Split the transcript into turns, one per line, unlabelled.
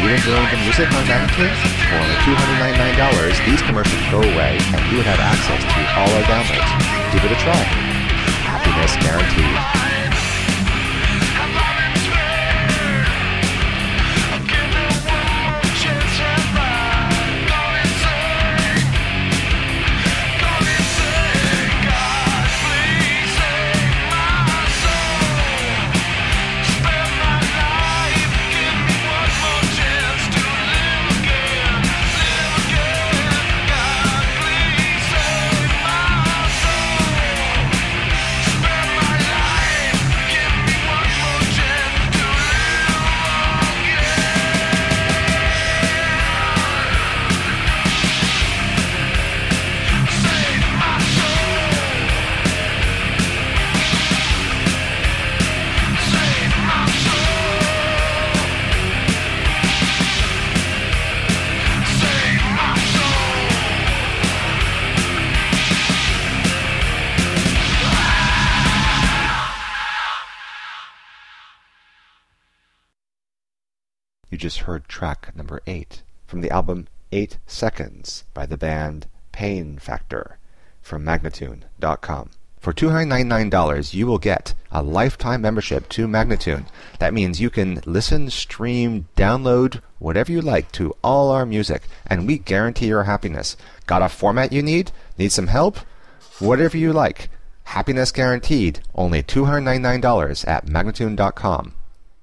you enjoying the music on Magnitude? For only $299, these commercials go away and you would have access to all our downloads. Give it a try. Happiness guaranteed. You just heard track number 8 from the album 8 Seconds by the band Pain Factor from Magnatune.com. For $299, you will get a lifetime membership to Magnatune. That means you can listen, stream, download, whatever you like to all our music, and we guarantee your happiness. Got a format you need? Need some help? Whatever you like. Happiness guaranteed. Only $299 at Magnatune.com.